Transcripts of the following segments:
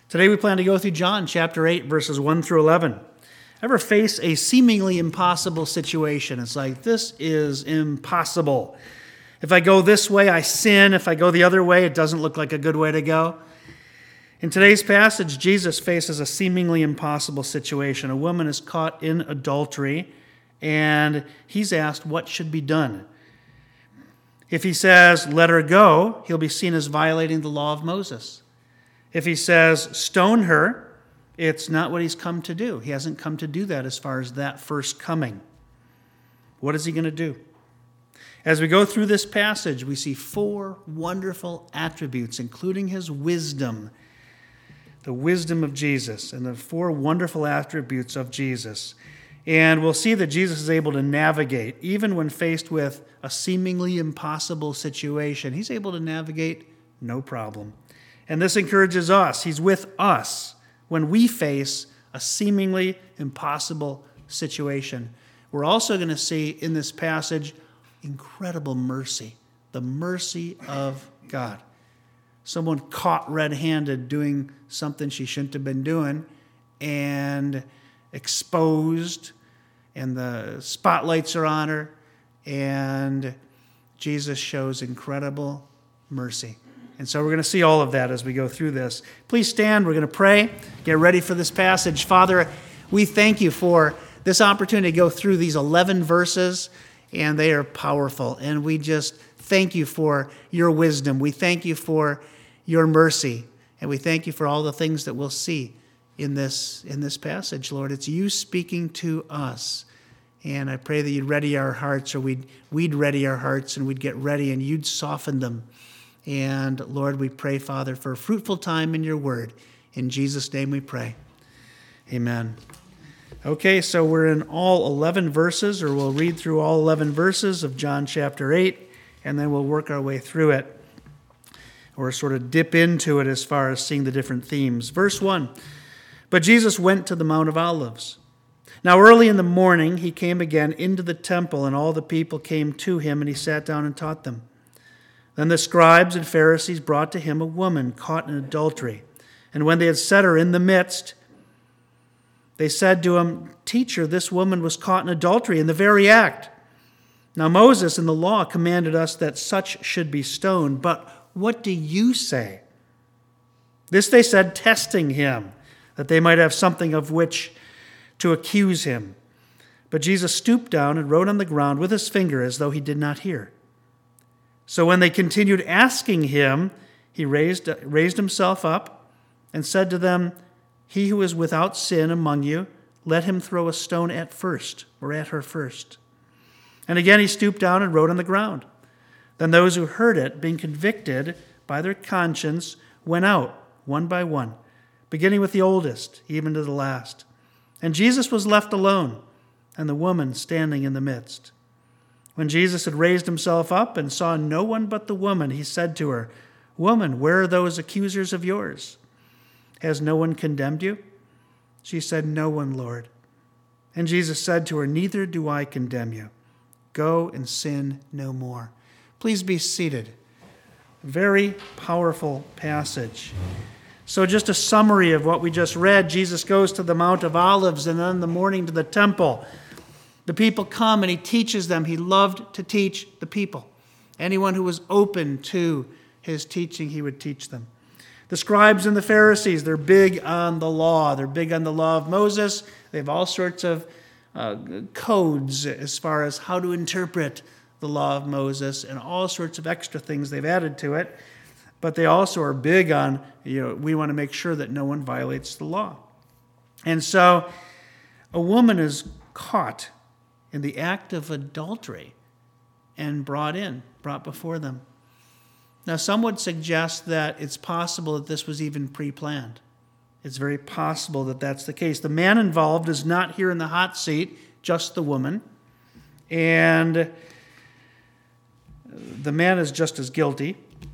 Today we plan to go through John chapter 8, verses 1 through 11. Ever face a seemingly impossible situation? It's like, this is impossible. If I go this way, I sin. If I go the other way, it doesn't look like a good way to go. In today's passage, Jesus faces a seemingly impossible situation. A woman is caught in adultery, and he's asked what should be done. If he says, let her go, he'll be seen as violating the law of Moses. If he says, stone her, it's not what he's come to do. He hasn't come to do that as far as that first coming. What is he going to do? As we go through this passage, we see 4 wonderful attributes, including his wisdom, the wisdom of Jesus, and the 4 wonderful attributes of Jesus. And we'll see that Jesus is able to navigate, even when faced with a seemingly impossible situation. He's able to navigate no problem. And this encourages us. He's with us when we face a seemingly impossible situation. We're also going to see in this passage incredible mercy, the mercy of God. Someone caught red-handed doing something she shouldn't have been doing and exposed, and the spotlights are on her, and Jesus shows incredible mercy. And so we're going to see all of that as we go through this. Please stand. We're going to pray. Get ready for this passage. Father, we thank you for this opportunity to go through these 11 verses, and they are powerful. And we just thank you for your wisdom. We thank you for your mercy. And we thank you for all the things that we'll see in this passage, Lord. It's you speaking to us. And I pray that you'd ready our hearts, or we'd ready our hearts, and we'd get ready, and you'd soften them. And Lord, we pray, Father, for a fruitful time in your word. In Jesus' name we pray. Amen. Okay, so we're in all 11 verses, or we'll read through all 11 verses of John chapter 8, and then we'll work our way through it, or sort of dip into it as far as seeing the different themes. Verse 1, but Jesus went to the Mount of Olives. Now early in the morning he came again into the temple, and all the people came to him, and he sat down and taught them. Then the scribes and Pharisees brought to him a woman caught in adultery. And when they had set her in the midst, they said to him, Teacher, this woman was caught in adultery in the very act. Now Moses in the law commanded us that such should be stoned, but what do you say? This they said, testing him, that they might have something of which to accuse him. But Jesus stooped down and wrote on the ground with his finger as though he did not hear. So when they continued asking him, he raised himself up and said to them, He who is without sin among you, let him throw a stone at her first. And again he stooped down and wrote on the ground. Then those who heard it, being convicted by their conscience, went out one by one, beginning with the oldest, even to the last. And Jesus was left alone, and the woman standing in the midst. When Jesus had raised himself up and saw no one but the woman, he said to her, Woman, where are those accusers of yours? Has no one condemned you? She said, No one, Lord. And Jesus said to her, Neither do I condemn you. Go and sin no more. Please be seated. Very powerful passage. So just a summary of what we just read. Jesus goes to the Mount of Olives, and then in the morning to the temple. The people come and he teaches them. He loved to teach the people. Anyone who was open to his teaching, he would teach them. The scribes and the Pharisees, they're big on the law. They're big on the law of Moses. They have all sorts of codes as far as how to interpret the law of Moses, and all sorts of extra things they've added to it. But they also are big on, we want to make sure that no one violates the law. And so a woman is caught in the act of adultery and brought before them. Now, some would suggest that it's possible that this was even pre-planned. It's very possible that that's the case. The man involved is not here in the hot seat, just the woman. And the man is just as guilty.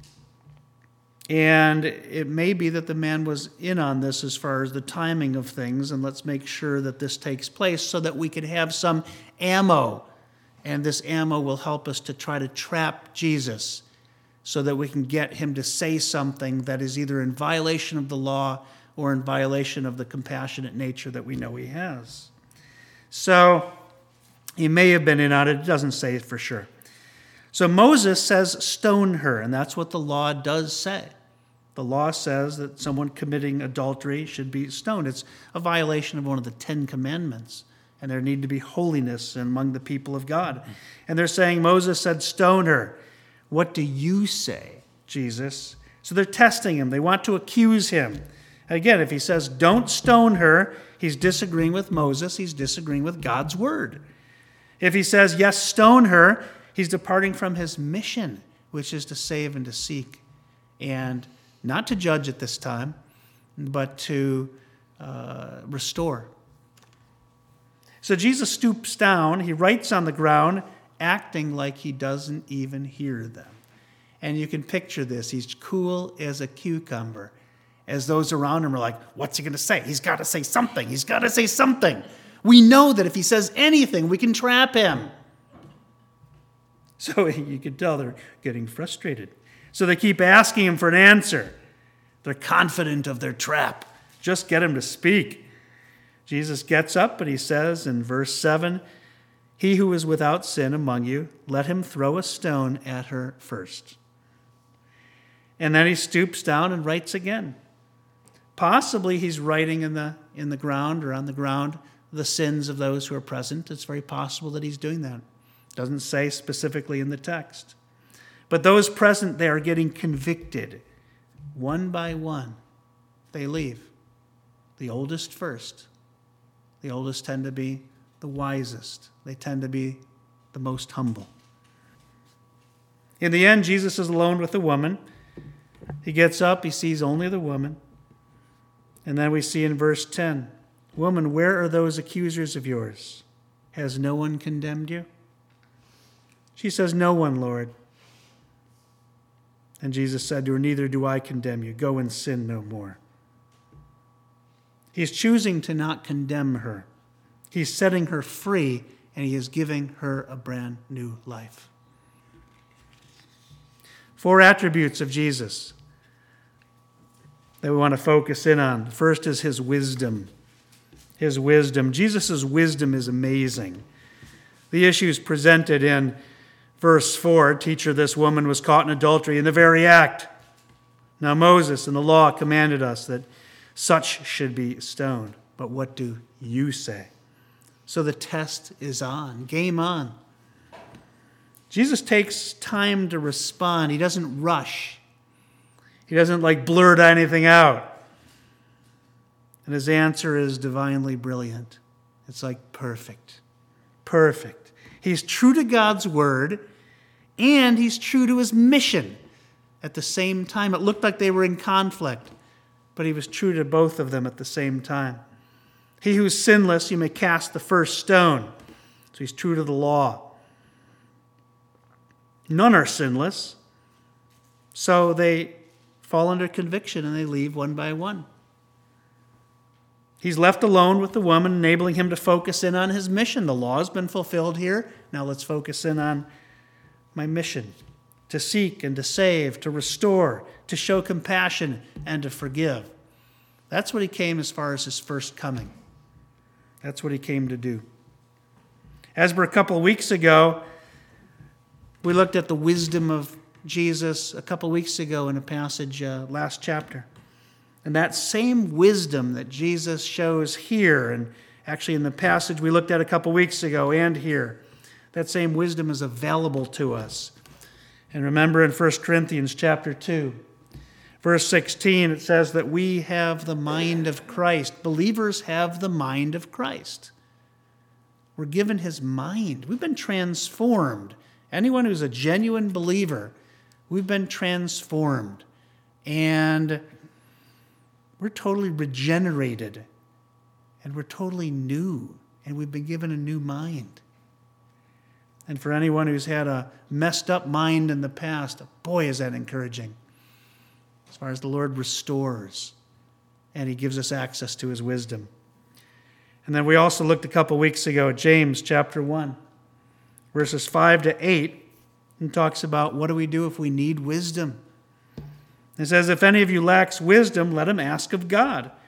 And it may be that the man was in on this as far as the timing of things, and let's make sure that this takes place so that we can have some ammo, and this ammo will help us to try to trap Jesus so that we can get him to say something that is either in violation of the law or in violation of the compassionate nature that we know he has. So he may have been in on it. It doesn't say it for sure. So Moses says, stone her, and that's what the law does say. The law says that someone committing adultery should be stoned. It's a violation of one of the 10 commandments, and there need to be holiness among the people of God. And they're saying, Moses said, stone her. What do you say, Jesus? So they're testing him. They want to accuse him. Again, if he says, don't stone her, he's disagreeing with Moses. He's disagreeing with God's word. If he says, yes, stone her, he's departing from his mission, which is to save and to seek, and not to judge at this time, but to restore. So Jesus stoops down. He writes on the ground, acting like he doesn't even hear them. And you can picture this. He's cool as a cucumber, as those around him are like, what's he going to say? He's got to say something. He's got to say something. We know that if he says anything, we can trap him. So you can tell they're getting frustrated. So they keep asking him for an answer. They're confident of their trap. Just get him to speak. Jesus gets up and he says in verse 7, he who is without sin among you, let him throw a stone at her first. And then he stoops down and writes again. Possibly he's writing in the ground or on the ground the sins of those who are present. It's very possible that he's doing that. It doesn't say specifically in the text. But those present there are getting convicted. One by one, they leave. The oldest first. The oldest tend to be the wisest. They tend to be the most humble. In the end, Jesus is alone with the woman. He gets up, he sees only the woman. And then we see in verse 10, woman, where are those accusers of yours? Has no one condemned you? She says, no one, Lord. And Jesus said to her, neither do I condemn you. Go and sin no more. He's choosing to not condemn her. He's setting her free, and he is giving her a brand new life. 4 attributes of Jesus that we want to focus in on. First is his wisdom. His wisdom. Jesus' wisdom is amazing. The issues presented in verse 4, teacher, this woman was caught in adultery in the very act. Now Moses and the law commanded us that such should be stoned. But what do you say? So the test is on. Game on. Jesus takes time to respond. He doesn't rush. He doesn't blurt anything out. And his answer is divinely brilliant. It's perfect. Perfect. He's true to God's word, and he's true to his mission at the same time. It looked like they were in conflict, but he was true to both of them at the same time. He who's sinless, you may cast the first stone. So he's true to the law. None are sinless, so they fall under conviction and they leave one by one. He's left alone with the woman, enabling him to focus in on his mission. The law has been fulfilled here. Now let's focus in on my mission. To seek and to save, to restore, to show compassion, and to forgive. That's what he came as far as his first coming. That's what he came to do. As for a couple of weeks ago, we looked at the wisdom of Jesus a couple of weeks ago in a passage, last chapter. And that same wisdom that Jesus shows here, and actually in the passage we looked at a couple of weeks ago and here, that same wisdom is available to us. And remember in 1 Corinthians chapter 2, verse 16, it says that we have the mind of Christ. Believers have the mind of Christ. We're given his mind. We've been transformed. Anyone who's a genuine believer, we've been transformed. And we're totally regenerated. And we're totally new. And we've been given a new mind. And for anyone who's had a messed up mind in the past, boy, is that encouraging. As far as the Lord restores, and he gives us access to his wisdom. And then we also looked a couple weeks ago at James chapter 1, verses 5 to 8, and talks about what do we do if we need wisdom. It says, if any of you lacks wisdom, let him ask of God,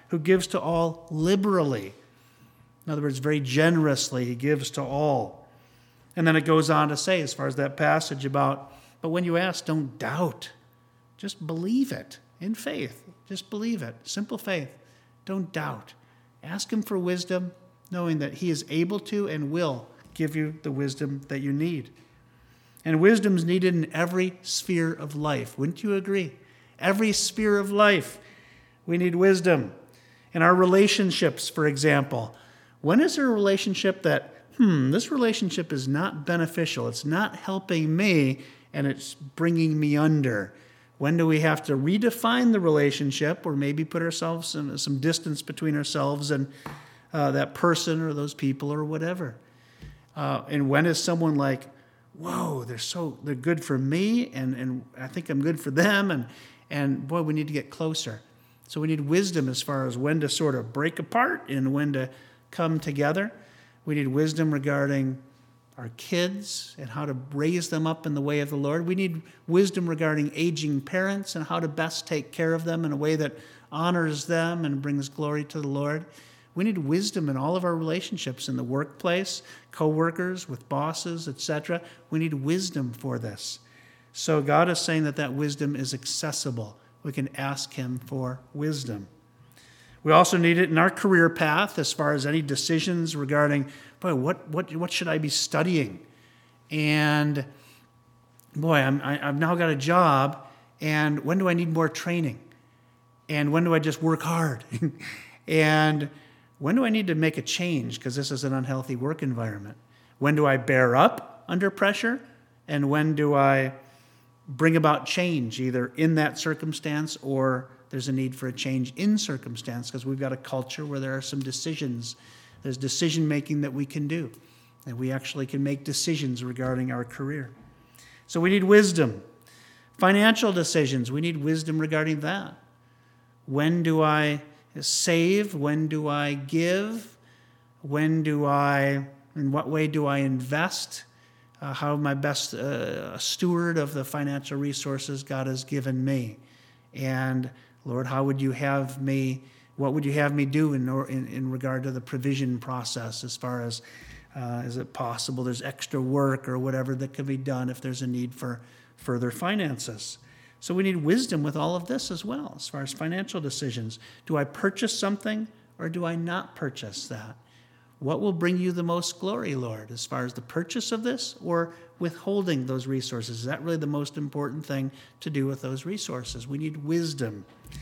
who gives to all liberally. In other words, very generously, he gives to all. And then it goes on to say, as far as that passage about, but when you ask, don't doubt. Just believe it in faith. Just believe it. Simple faith. Don't doubt. Ask him for wisdom, knowing that he is able to and will give you the wisdom that you need. And wisdom is needed in every sphere of life. Wouldn't you agree? Every sphere of life, we need wisdom. In our relationships, for example, when is there a relationship that, this relationship is not beneficial, it's not helping me, and it's bringing me under? When do we have to redefine the relationship, or maybe put ourselves in some distance between ourselves and that person or those people or whatever? And when is someone like, whoa, they're good for me, and I think I'm good for them, and boy, we need to get closer. So we need wisdom as far as when to sort of break apart and when to come together. We need wisdom regarding our kids and how to raise them up in the way of the Lord. We need wisdom regarding aging parents and how to best take care of them in a way that honors them and brings glory to the Lord. We need wisdom in all of our relationships in the workplace, co-workers, with bosses, etc. We need wisdom for this. So God is saying that wisdom is accessible. We can ask him for wisdom. We also need it in our career path as far as any decisions regarding, what should I be studying? And I've now got a job, and when do I need more training? And when do I just work hard? And when do I need to make a change because this is an unhealthy work environment? When do I bear up under pressure? And when do I bring about change, either in that circumstance or there's a need for a change in circumstance because we've got a culture where there are some decisions. There's decision-making that we can do, and we actually can make decisions regarding our career. So we need wisdom. Financial decisions, we need wisdom regarding that. When do I save? When do I give? In what way do I invest? How am I best a steward of the financial resources God has given me? And Lord, what would you have me do in regard to the provision process as far as, is it possible there's extra work or whatever that can be done if there's a need for further finances? So we need wisdom with all of this as well, as far as financial decisions. Do I purchase something or do I not purchase that? What will bring you the most glory, Lord, as far as the purchase of this or withholding those resources? Is that really the most important thing to do with those resources? We need wisdom.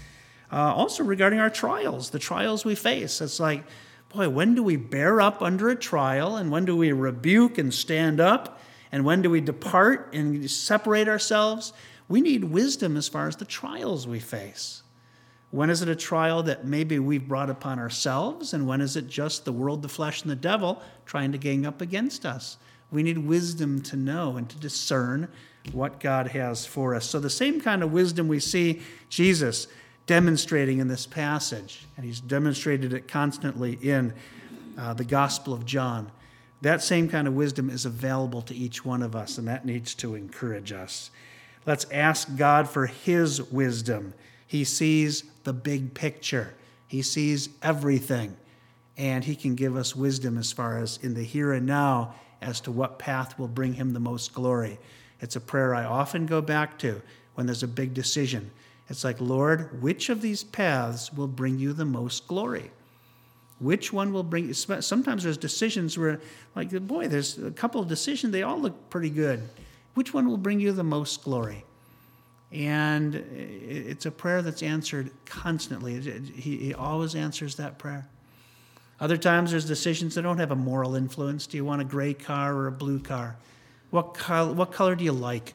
Also regarding our trials, the trials we face. It's like, when do we bear up under a trial, and when do we rebuke and stand up, and when do we depart and separate ourselves? We need wisdom as far as the trials we face. When is it a trial that maybe we've brought upon ourselves, and when is it just the world, the flesh, and the devil trying to gang up against us? We need wisdom to know and to discern what God has for us. So the same kind of wisdom we see Jesus demonstrating in this passage, and he's demonstrated it constantly in the Gospel of John, that same kind of wisdom is available to each one of us, and that needs to encourage us. Let's ask God for his wisdom. He sees the big picture. He sees everything, and he can give us wisdom as far as in the here and now as to what path will bring him the most glory. It's a prayer I often go back to when there's a big decision. It's like, Lord, which of these paths will bring you the most glory? Which one will bring you? Sometimes there's decisions where, there's a couple of decisions, they all look pretty good. Which one will bring you the most glory? And it's a prayer that's answered constantly. He always answers that prayer. Other times there's decisions that don't have a moral influence. Do you want a gray car or a blue car? What color do you like?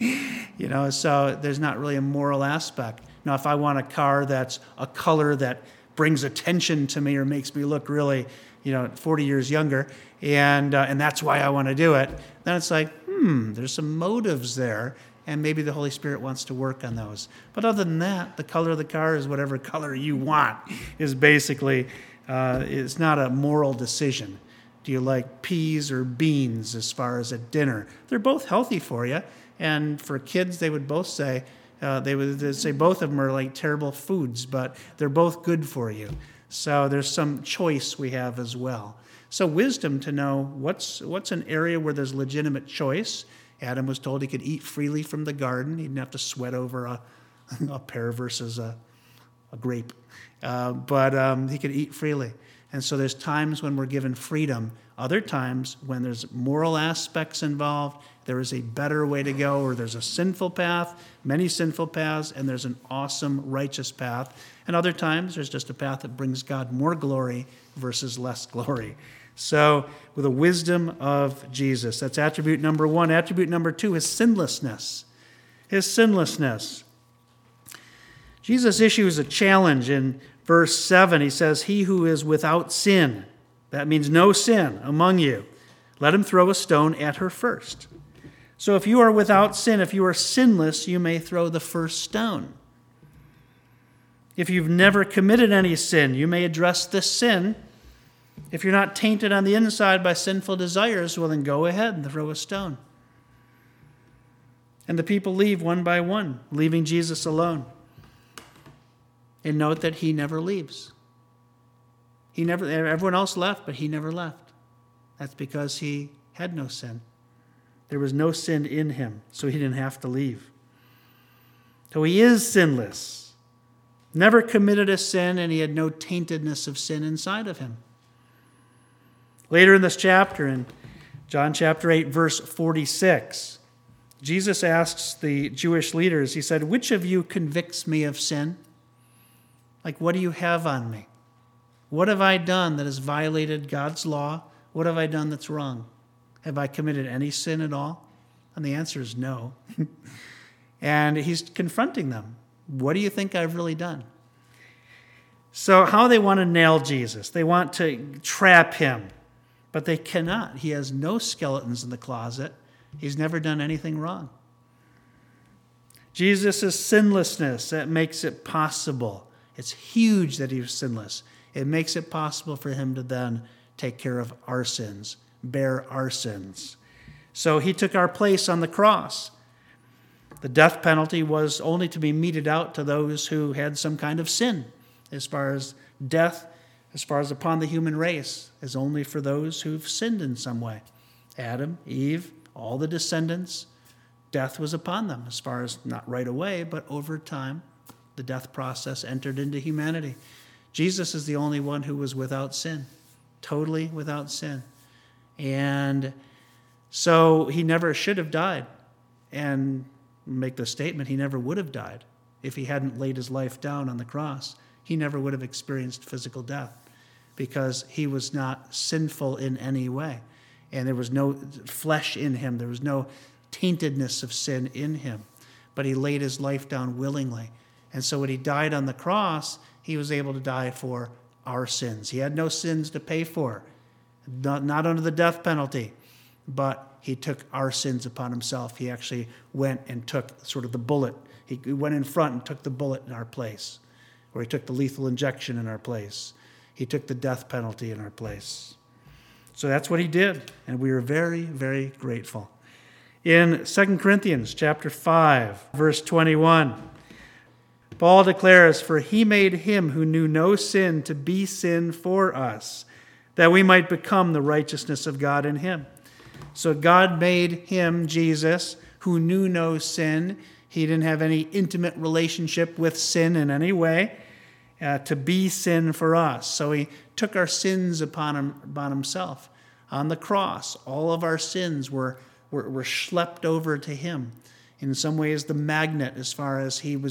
So there's not really a moral aspect. Now, if I want a car that's a color that brings attention to me or makes me look really, 40 years younger, and that's why I want to do it, then it's like, there's some motives there, and maybe the Holy Spirit wants to work on those. But other than that, the color of the car is whatever color you want, is basically, it's not a moral decision. Do you like peas or beans as far as at dinner? They're both healthy for you. And for kids, they would both say, They'd say both of them are like terrible foods, but they're both good for you. So there's some choice we have as well. So wisdom to know what's an area where there's legitimate choice. Adam was told he could eat freely from the garden. He didn't have to sweat over a pear versus a grape. But he could eat freely. And so there's times when we're given freedom. Other times when there's moral aspects involved, there is a better way to go, or there's a sinful path, many sinful paths, and there's an awesome righteous path. And other times there's just a path that brings God more glory versus less glory. So with the wisdom of Jesus, that's attribute number one. Attribute number two is sinlessness. His sinlessness. Jesus issues a challenge in verse 7. He says, "He who is without sin," that means no sin among you, "let him throw a stone at her first." So if you are without sin, if you are sinless, you may throw the first stone. If you've never committed any sin, you may address this sin. If you're not tainted on the inside by sinful desires, well, then go ahead and throw a stone. And the people leave one by one, leaving Jesus alone. And note that he never leaves. Everyone else left, but he never left. That's because he had no sin. There was no sin in him, so he didn't have to leave. So he is sinless. Never committed a sin, and he had no taintedness of sin inside of him. Later in this chapter, in John chapter 8, verse 46, Jesus asks the Jewish leaders, he said, "Which of you convicts me of sin?" Like, what do you have on me? What have I done that has violated God's law? What have I done that's wrong? Have I committed any sin at all? And the answer is no. And he's confronting them. What do you think I've really done? So how they want to nail Jesus. They want to trap him, but they cannot. He has no skeletons in the closet. He's never done anything wrong. Jesus' sinlessness, that makes it possible. It's huge that he was sinless. It makes it possible for him to then take care of our sins, bear our sins. So he took our place on the cross. The death penalty was only to be meted out to those who had some kind of sin. As far as death, as far as upon the human race, is only for those who've sinned in some way. Adam, Eve, all the descendants, death was upon them, as far as not right away, but over time, the death process entered into humanity. Jesus is the only one who was without sin, totally without sin. And so he never should have died. And make the statement, he never would have died if he hadn't laid his life down on the cross. He never would have experienced physical death because he was not sinful in any way. And there was no flesh in him. There was no taintedness of sin in him. But he laid his life down willingly. And so when he died on the cross, he was able to die for our sins. He had no sins to pay for, not under the death penalty, but he took our sins upon himself. He actually went and took sort of the bullet. He went in front and took the bullet in our place, or he took the lethal injection in our place. He took the death penalty in our place. So that's what he did, and we are very, very grateful. In 2 Corinthians chapter 5, verse 21, Paul declares, "For he made him who knew no sin to be sin for us, that we might become the righteousness of God in him." So God made him, Jesus, who knew no sin. He didn't have any intimate relationship with sin in any way, to be sin for us. So he took our sins upon himself. On the cross, all of our sins were schlepped over to him. In some ways, the magnet, as far as he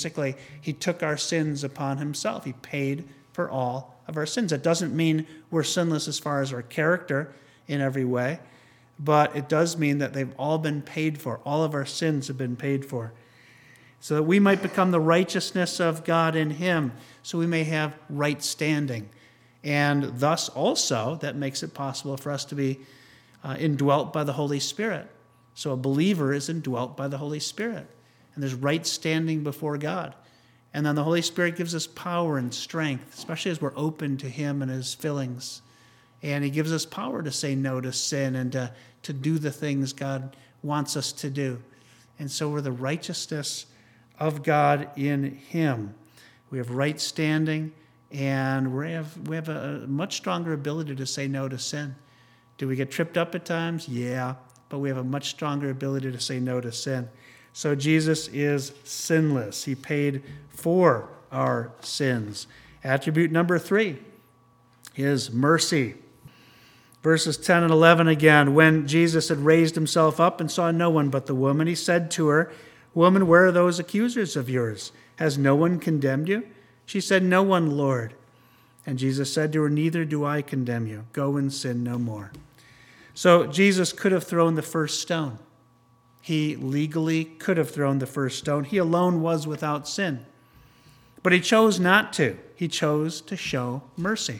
took our sins upon himself. He paid for all of our sins. That doesn't mean we're sinless as far as our character in every way, but it does mean that they've all been paid for. All of our sins have been paid for, so that we might become the righteousness of God in him, so we may have right standing. And thus also, that makes it possible for us to be indwelt by the Holy Spirit. So a believer is indwelt by the Holy Spirit, and there's right standing before God. And then the Holy Spirit gives us power and strength, especially as we're open to him and his fillings. And he gives us power to say no to sin and to do the things God wants us to do. And so we're the righteousness of God in him. We have right standing, and we have a much stronger ability to say no to sin. Do we get tripped up at times? Yeah, but we have a much stronger ability to say no to sin. So Jesus is sinless. He paid for our sins. Attribute number 3 is mercy. Verses 10 and 11 again. When Jesus had raised himself up and saw no one but the woman, he said to her, "Woman, where are those accusers of yours? Has no one condemned you?" She said, "No one, Lord." And Jesus said to her, "Neither do I condemn you. Go and sin no more." So Jesus could have thrown the first stone. He legally could have thrown the first stone. He alone was without sin. But he chose not to. He chose to show mercy.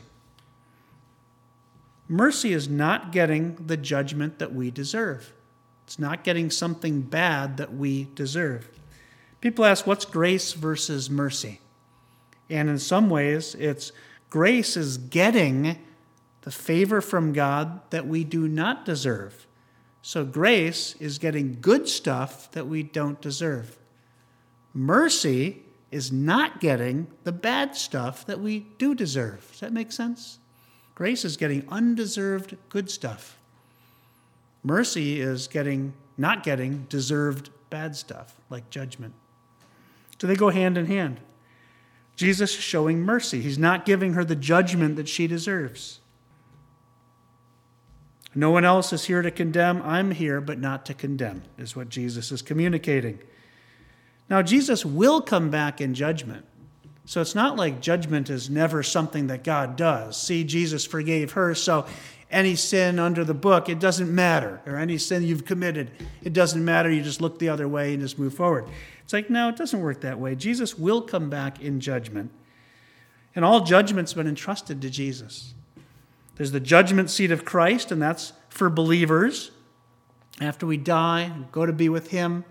Mercy is not getting the judgment that we deserve. It's not getting something bad that we deserve. People ask, what's grace versus mercy? And in some ways, it's grace is getting the favor from God that we do not deserve. So grace is getting good stuff that we don't deserve. Mercy is not getting the bad stuff that we do deserve. Does that make sense? Grace is getting undeserved good stuff. Mercy is not getting deserved bad stuff, like judgment. So they go hand in hand. Jesus is showing mercy. He's not giving her the judgment that she deserves. No one else is here to condemn. I'm here, but not to condemn, is what Jesus is communicating. Now, Jesus will come back in judgment. So it's not like judgment is never something that God does. See, Jesus forgave her, so any sin under the book, it doesn't matter. Or any sin you've committed, it doesn't matter. You just look the other way and just move forward. It's like, no, it doesn't work that way. Jesus will come back in judgment. And all judgment's been entrusted to Jesus. There's the judgment seat of Christ, and that's for believers. After we die, go to be with him.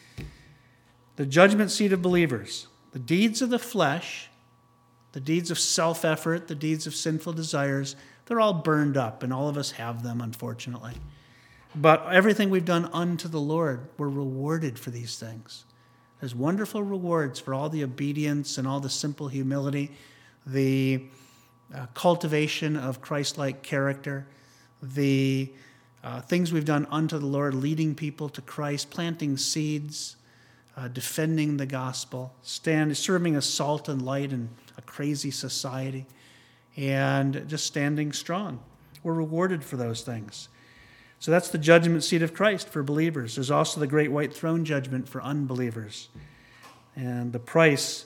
The judgment seat of believers. The deeds of the flesh, the deeds of self-effort, the deeds of sinful desires, they're all burned up, and all of us have them, unfortunately. But everything we've done unto the Lord, we're rewarded for these things. There's wonderful rewards for all the obedience and all the simple humility, the cultivation of Christ-like character, the things we've done unto the Lord, leading people to Christ, planting seeds, defending the gospel, serving as salt and light in a crazy society, and just standing strong. We're rewarded for those things. So that's the judgment seat of Christ for believers. There's also the great white throne judgment for unbelievers. And the price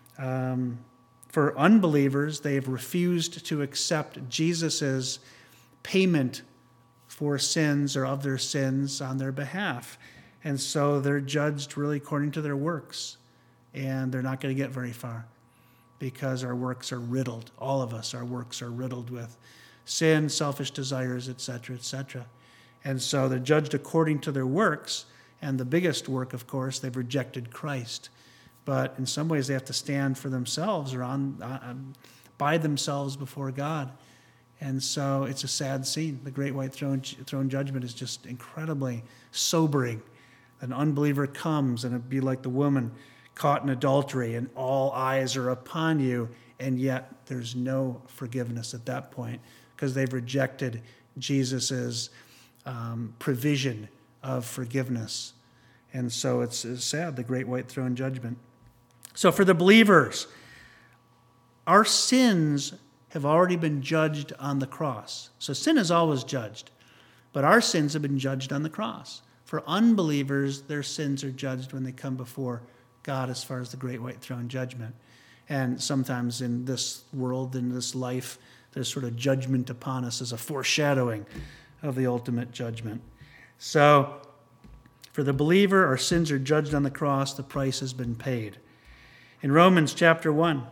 for unbelievers, they have refused to accept Jesus' payment for sins or of their sins on their behalf. And so they're judged really according to their works. And they're not going to get very far because our works are riddled. All of us, our works are riddled with sin, selfish desires, etc., etc. And so they're judged according to their works. And the biggest work, of course, they've rejected Christ. But in some ways, they have to stand for themselves or by themselves before God. And so it's a sad scene. The great white throne judgment is just incredibly sobering. An unbeliever comes, and it'd be like the woman caught in adultery, and all eyes are upon you, and yet there's no forgiveness at that point because they've rejected Jesus' provision of forgiveness. And so it's sad, the great white throne judgment. So for the believers, our sins have already been judged on the cross. So sin is always judged, but our sins have been judged on the cross. For unbelievers, their sins are judged when they come before God as far as the great white throne judgment. And sometimes in this world, in this life, there's sort of judgment upon us as a foreshadowing of the ultimate judgment. So for the believer, our sins are judged on the cross. The price has been paid. In Romans chapter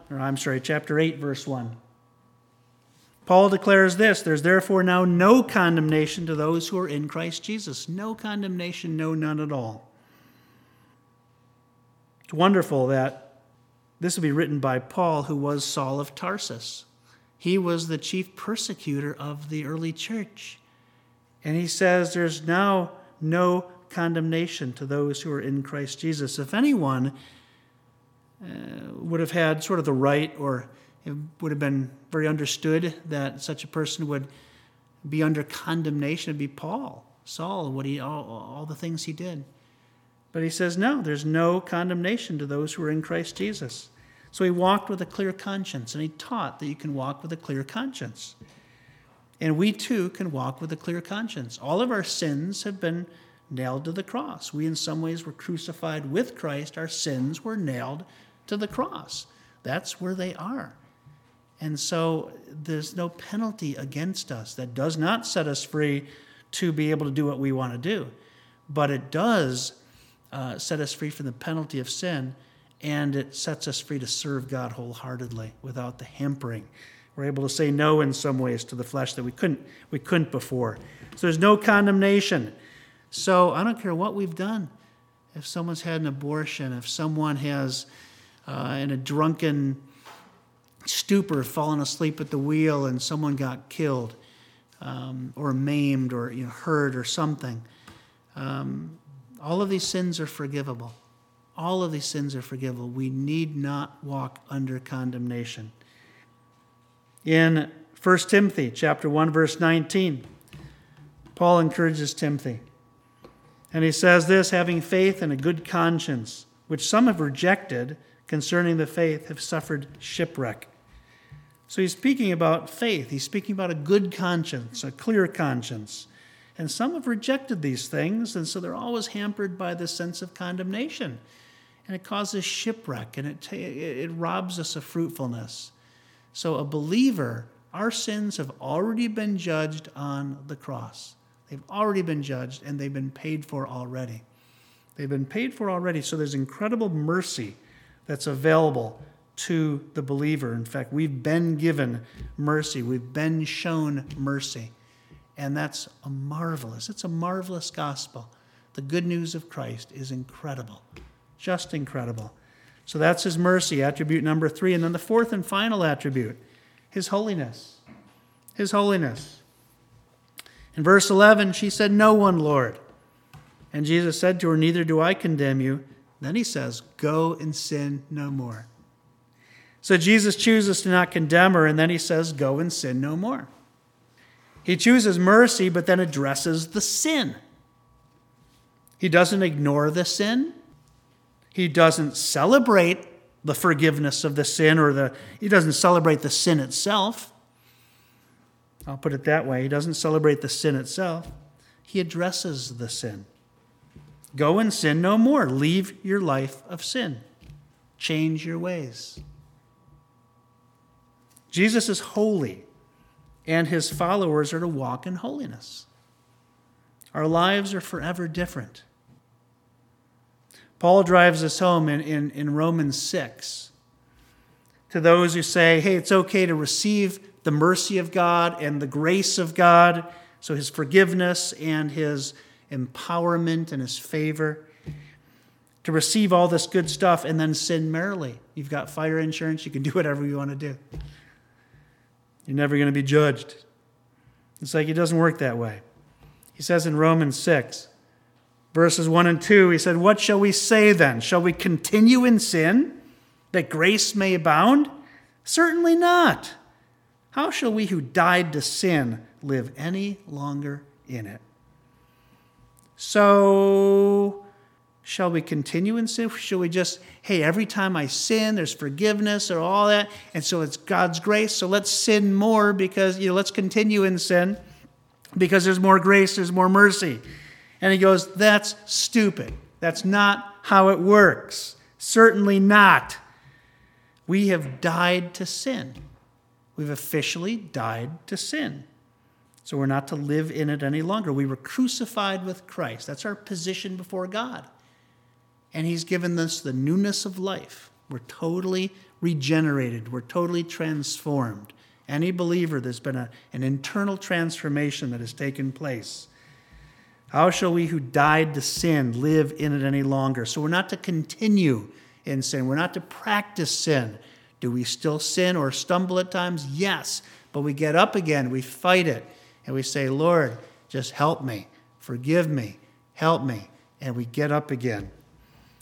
8, verse 1, Paul declares this: there's therefore now no condemnation to those who are in Christ Jesus. No condemnation, no, none at all. It's wonderful that this will be written by Paul, who was Saul of Tarsus. He was the chief persecutor of the early church. And he says there's now no condemnation to those who are in Christ Jesus. If anyone would have had sort of the right, or it would have been very understood that such a person would be under condemnation. It'd be Saul, all the things he did. But he says, no, there's no condemnation to those who are in Christ Jesus. So he walked with a clear conscience, and he taught that you can walk with a clear conscience. And we too can walk with a clear conscience. All of our sins have been nailed to the cross. We in some ways were crucified with Christ. Our sins were nailed to the cross. That's where they are. And so there's no penalty against us. That does not set us free to be able to do what we want to do. But it does set us free from the penalty of sin, and it sets us free to serve God wholeheartedly without the hampering. We're able to say no in some ways to the flesh that we couldn't before. So there's no condemnation. So I don't care what we've done. If someone's had an abortion, if someone has in a drunken stupor fallen asleep at the wheel and someone got killed or maimed or hurt or something, all of these sins are forgivable. All of these sins are forgivable. We need not walk under condemnation. In 1 Timothy chapter 1, verse 19, Paul encourages Timothy. And he says this, having faith and a good conscience, which some have rejected concerning the faith, have suffered shipwreck. So he's speaking about faith. He's speaking about a good conscience, a clear conscience. And some have rejected these things, and so they're always hampered by this sense of condemnation. And it causes shipwreck, and it robs us of fruitfulness. So a believer, our sins have already been judged on the cross. They've already been judged, and they've been paid for already. They've been paid for already, so there's incredible mercy that's available to the believer. In fact, we've been given mercy. We've been shown mercy. And that's it's a marvelous gospel. The good news of Christ is incredible, just incredible. So that's his mercy, attribute number 3. And then the fourth and final attribute, his holiness. His holiness. In verse 11, she said, "No one, Lord." And Jesus said to her, "Neither do I condemn you." Then he says, "Go and sin no more." So Jesus chooses to not condemn her, and then he says, "Go and sin no more." He chooses mercy, but then addresses the sin. He doesn't ignore the sin. He doesn't celebrate the forgiveness of the sin, he doesn't celebrate the sin itself. I'll put it that way. He doesn't celebrate the sin itself. He addresses the sin. Go and sin no more. Leave your life of sin. Change your ways. Jesus is holy, and his followers are to walk in holiness. Our lives are forever different. Paul drives us home in Romans 6 to those who say, hey, it's okay to receive the mercy of God and the grace of God, so his forgiveness and his empowerment and his favor, to receive all this good stuff and then sin merrily. You've got fire insurance, you can do whatever you want to do. You're never going to be judged. It's like it doesn't work that way. He says in Romans 6, verses 1 and 2, he said, "What shall we say then? Shall we continue in sin, that grace may abound? Certainly not. How shall we who died to sin live any longer in it?" So, shall we continue in sin? Shall we just, hey, every time I sin, there's forgiveness or all that, and so it's God's grace, so let's sin more because, let's continue in sin because there's more grace, there's more mercy. And he goes, that's stupid. That's not how it works. Certainly not. We have died to sin. We've officially died to sin. So we're not to live in it any longer. We were crucified with Christ. That's our position before God. And he's given us the newness of life. We're totally regenerated. We're totally transformed. Any believer, there's been an internal transformation that has taken place. How shall we who died to sin live in it any longer? So we're not to continue in sin. We're not to practice sin. Do we still sin or stumble at times? Yes. But we get up again. We fight it. And we say, Lord, just help me. Forgive me. Help me. And we get up again.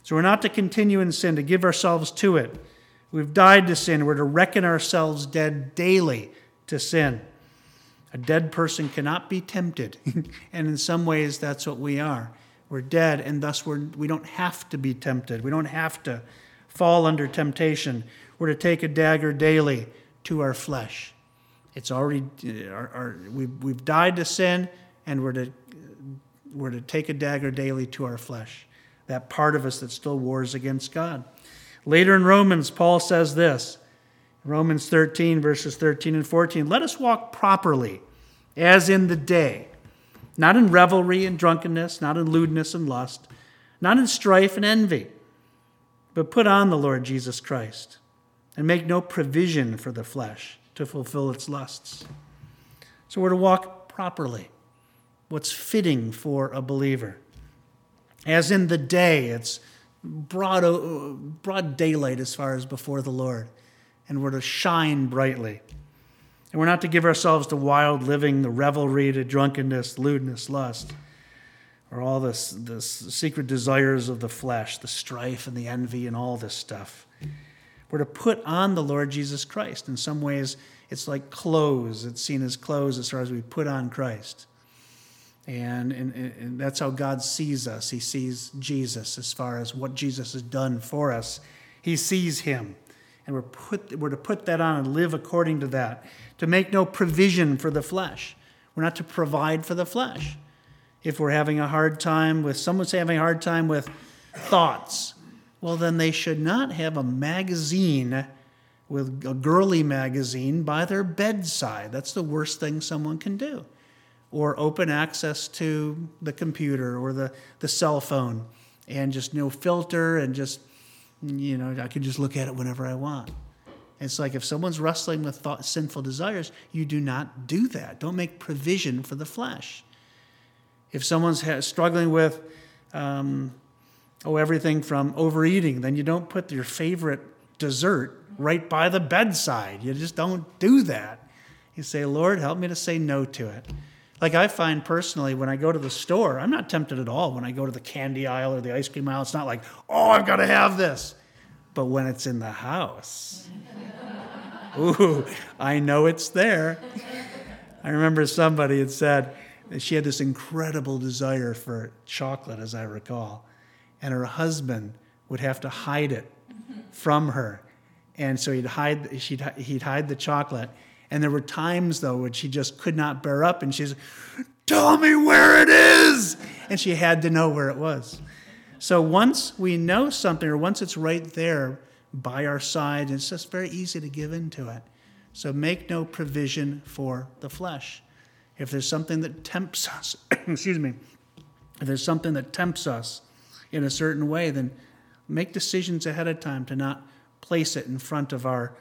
So we're not to continue in sin, to give ourselves to it. We've died to sin. We're to reckon ourselves dead daily to sin. A dead person cannot be tempted. And in some ways, that's what we are. We're dead, and thus we don't have to be tempted. We don't have to fall under temptation. We're to take a dagger daily to our flesh. It's already we've died to sin, and we're to take a dagger daily to our flesh, that part of us that still wars against God. Later in Romans, Paul says this, Romans 13, verses 13 and 14, let us walk properly, as in the day, not in revelry and drunkenness, not in lewdness and lust, not in strife and envy, but put on the Lord Jesus Christ, and make no provision for the flesh to fulfill its lusts. So we're to walk properly, what's fitting for a believer. As in the day, it's broad daylight as far as before the Lord, and we're to shine brightly. And we're not to give ourselves to wild living, the revelry, to drunkenness, lewdness, lust, or all the secret desires of the flesh, the strife and the envy and all this stuff. We're to put on the Lord Jesus Christ. In some ways, it's like clothes. It's seen as clothes as far as we put on Christ. And that's how God sees us. He sees Jesus as far as what Jesus has done for us. He sees him. And we're to put that on and live according to that, to make no provision for the flesh. We're not to provide for the flesh. If we're having a hard time with, someone's having a hard time with thoughts, well, then they should not have a magazine, with a girly magazine, by their bedside. That's the worst thing someone can do. Or open access to the computer or the cell phone, and just no filter, and just, I can just look at it whenever I want. It's like if someone's wrestling with sinful desires, you do not do that. Don't make provision for the flesh. If someone's struggling with everything from overeating, then you don't put your favorite dessert right by the bedside. You just don't do that. You say, Lord, help me to say no to it. Like I find personally, when I go to the store, I'm not tempted at all when I go to the candy aisle or the ice cream aisle. It's not like, I've got to have this. But when it's in the house, ooh, I know it's there. I remember somebody had said that she had this incredible desire for chocolate, as I recall, and her husband would have to hide it from her. And so he'd hide the chocolate. And there were times, though, when she just could not bear up, and she's, tell me where it is! And she had to know where it was. So once we know something, or once it's right there by our side, it's just very easy to give into it. So make no provision for the flesh. If there's something that tempts us, if there's something that tempts us in a certain way, then make decisions ahead of time to not place it in front of our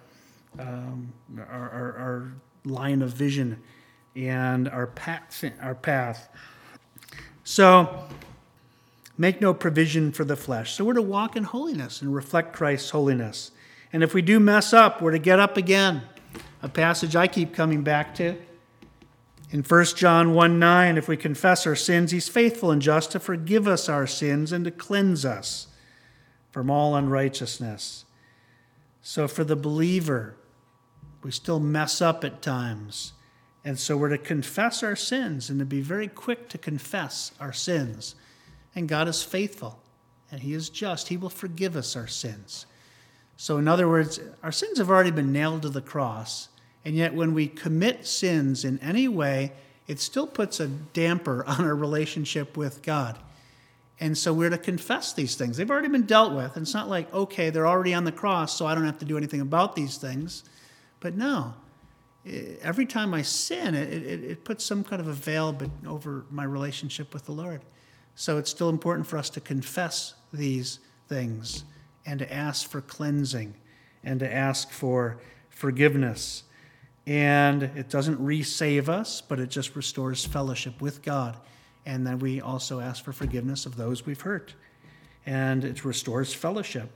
line of vision and our path. So make no provision for the flesh. So we're to walk in holiness and reflect Christ's holiness. And if we do mess up, we're to get up again. A passage I keep coming back to. In 1 John 1:9, if we confess our sins, he's faithful and just to forgive us our sins and to cleanse us from all unrighteousness. So for the believer, we still mess up at times. And so we're to confess our sins and to be very quick to confess our sins. And God is faithful and he is just. He will forgive us our sins. So in other words, our sins have already been nailed to the cross. And yet when we commit sins in any way, it still puts a damper on our relationship with God. And so we're to confess these things. They've already been dealt with. And it's not like, okay, they're already on the cross, so I don't have to do anything about these things. But no, every time I sin, it puts some kind of a veil over my relationship with the Lord. So it's still important for us to confess these things and to ask for cleansing and to ask for forgiveness. And it doesn't re-save us, but it just restores fellowship with God. And then we also ask for forgiveness of those we've hurt. And it restores fellowship.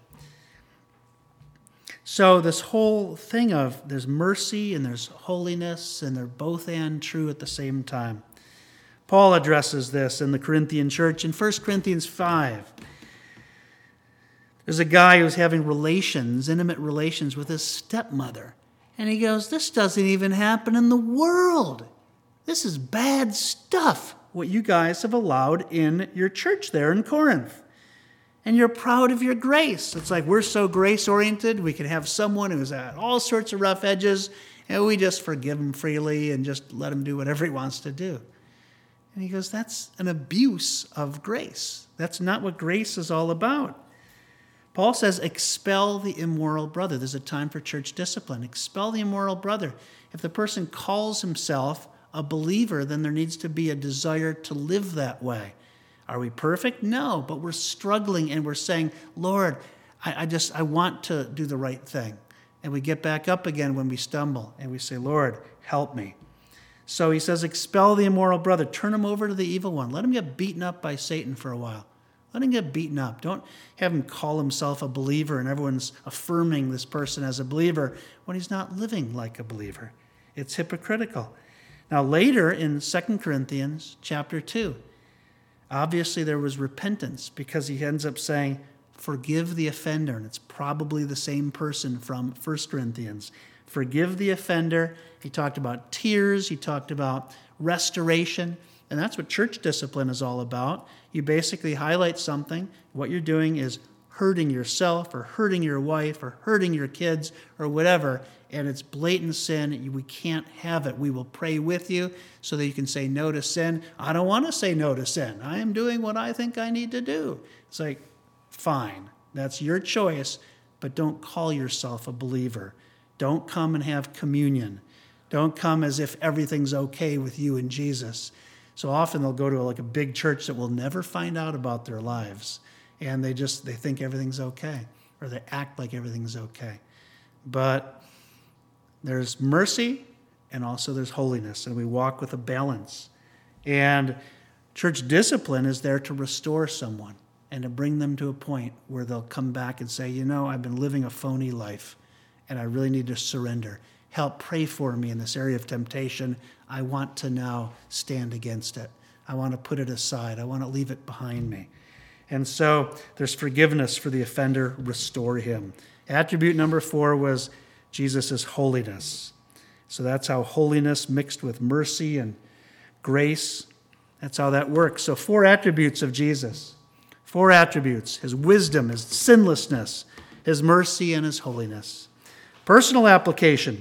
So this whole thing of there's mercy and there's holiness, and they're both and true at the same time. Paul addresses this in the Corinthian church in 1 Corinthians 5. There's a guy who's having intimate relations with his stepmother. And he goes, this doesn't even happen in the world. This is bad stuff, what you guys have allowed in your church there in Corinth. And you're proud of your grace. It's like we're so grace-oriented, we can have someone who's at all sorts of rough edges, and we just forgive him freely and just let him do whatever he wants to do. And he goes, that's an abuse of grace. That's not what grace is all about. Paul says, expel the immoral brother. There's a time for church discipline. Expel the immoral brother. If the person calls himself a believer, then there needs to be a desire to live that way. Are we perfect? No, but we're struggling and we're saying, Lord, I want to do the right thing. And we get back up again when we stumble and we say, Lord, help me. So he says, expel the immoral brother. Turn him over to the evil one. Let him get beaten up by Satan for a while. Let him get beaten up. Don't have him call himself a believer and everyone's affirming this person as a believer when he's not living like a believer. It's hypocritical. Now later in 2 Corinthians chapter 2, obviously there was repentance because he ends up saying, forgive the offender. And it's probably the same person from 1 Corinthians. Forgive the offender. He talked about tears. He talked about restoration. And that's what church discipline is all about. You basically highlight something. What you're doing is hurting yourself or hurting your wife or hurting your kids or whatever, and it's blatant sin. We can't have it. We will pray with you so that you can say no to sin. I don't want to say no to sin. I am doing what I think I need to do. It's like, fine, that's your choice, but don't call yourself a believer. Don't come and have communion. Don't come as if everything's okay with you and Jesus. So often they'll go to like a big church that will never find out about their lives. And they think everything's okay. Or they act like everything's okay. But there's mercy and also there's holiness. And we walk with a balance. And church discipline is there to restore someone and to bring them to a point where they'll come back and say, I've been living a phony life and I really need to surrender. Help pray for me in this area of temptation. I want to now stand against it. I want to put it aside. I want to leave it behind me. And so there's forgiveness for the offender. Restore him. Attribute number 4 was Jesus' holiness. So that's how holiness mixed with mercy and grace, that's how that works. So 4 attributes of Jesus. 4 attributes: his wisdom, his sinlessness, his mercy, and his holiness. Personal application.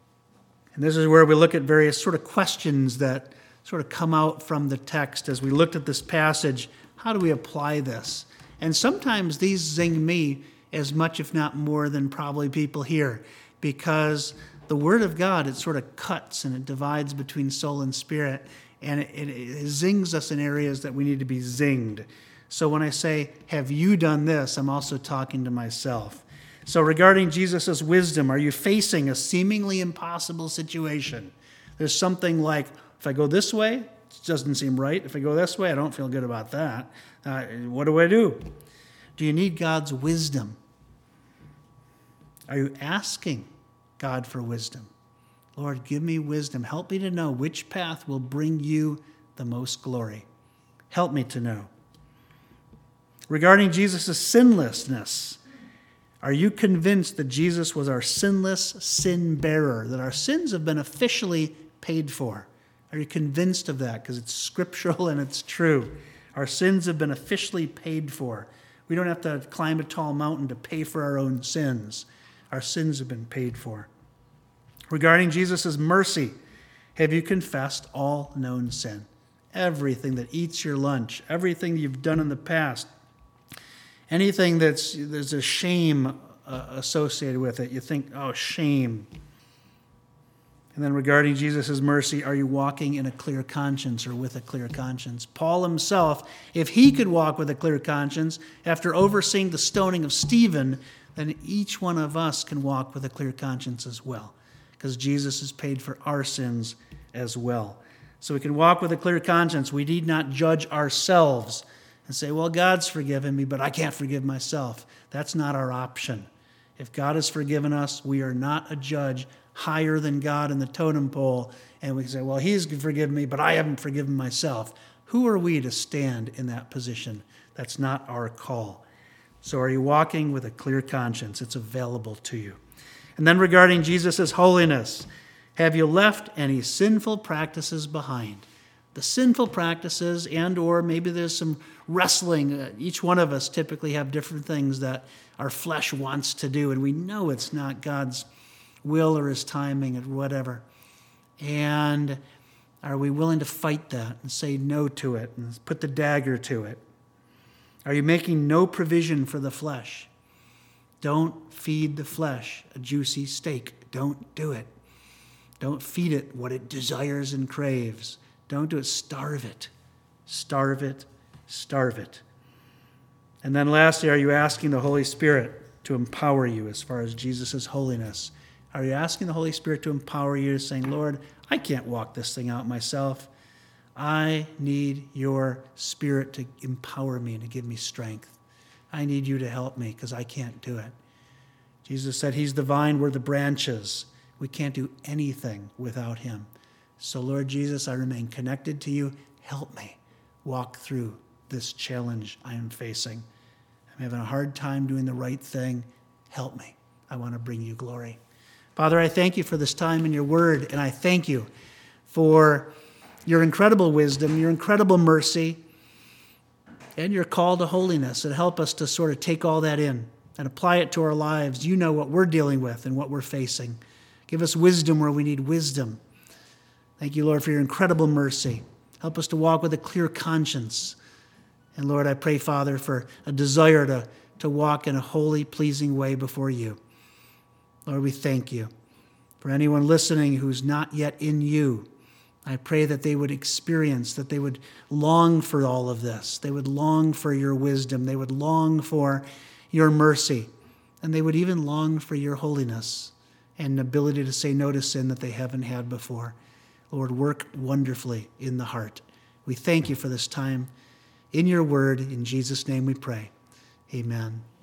And this is where we look at various sort of questions that sort of come out from the text as we looked at this passage. How do we apply this? And sometimes these zing me as much, if not more, than probably people here, because the Word of God, it sort of cuts and it divides between soul and spirit, and it zings us in areas that we need to be zinged. So when I say, have you done this, I'm also talking to myself. So regarding Jesus' wisdom, are you facing a seemingly impossible situation? There's something like, if I go this way, it doesn't seem right. If I go this way, I don't feel good about that. What do I do? Do you need God's wisdom? Are you asking God for wisdom? Lord, give me wisdom. Help me to know which path will bring you the most glory. Help me to know. Regarding Jesus' sinlessness, are you convinced that Jesus was our sinless sin bearer, that our sins have been officially paid for? Are you convinced of that? Because it's scriptural and it's true. Our sins have been officially paid for. We don't have to climb a tall mountain to pay for our own sins. Our sins have been paid for. Regarding Jesus' mercy, have you confessed all known sin? Everything that eats your lunch, everything you've done in the past, anything there's a shame associated with it. You think, oh, shame. And then regarding Jesus' mercy, are you walking in a clear conscience or with a clear conscience? Paul himself, if he could walk with a clear conscience after overseeing the stoning of Stephen, then each one of us can walk with a clear conscience as well, because Jesus has paid for our sins as well. So we can walk with a clear conscience. We need not judge ourselves and say, well, God's forgiven me, but I can't forgive myself. That's not our option. If God has forgiven us, we are not a judge higher than God in the totem pole, and we say, well, he's forgiven me, but I haven't forgiven myself. Who are we to stand in that position? That's not our call. So are you walking with a clear conscience? It's available to you. And then regarding Jesus' holiness, have you left any sinful practices behind? The sinful practices, and or maybe there's some wrestling. Each one of us typically have different things that our flesh wants to do, and we know it's not God's will or his timing or whatever. And are we willing to fight that and say no to it and put the dagger to it? Are you making no provision for the flesh? Don't feed the flesh a juicy steak. Don't do it. Don't feed it what it desires and craves. Don't do it. Starve it. Starve it. Starve it. And then lastly, are you asking the Holy Spirit to empower you as far as Jesus' holiness? Are you asking the Holy Spirit to empower you, saying, Lord, I can't walk this thing out myself. I need your Spirit to empower me and to give me strength. I need you to help me because I can't do it. Jesus said he's the vine, we're the branches. We can't do anything without him. So, Lord Jesus, I remain connected to you. Help me walk through this challenge I am facing. I'm having a hard time doing the right thing. Help me. I want to bring you glory. Father, I thank you for this time in your word, and I thank you for your incredible wisdom, your incredible mercy, and your call to holiness, and help us to sort of take all that in and apply it to our lives. You know what we're dealing with and what we're facing. Give us wisdom where we need wisdom. Thank you, Lord, for your incredible mercy. Help us to walk with a clear conscience. And Lord, I pray, Father, for a desire to walk in a holy, pleasing way before you. Lord, we thank you. For anyone listening who's not yet in you, I pray that they would experience, that they would long for all of this. They would long for your wisdom. They would long for your mercy. And they would even long for your holiness and an ability to say no to sin that they haven't had before. Lord, work wonderfully in the heart. We thank you for this time in your word. In Jesus' name we pray. Amen.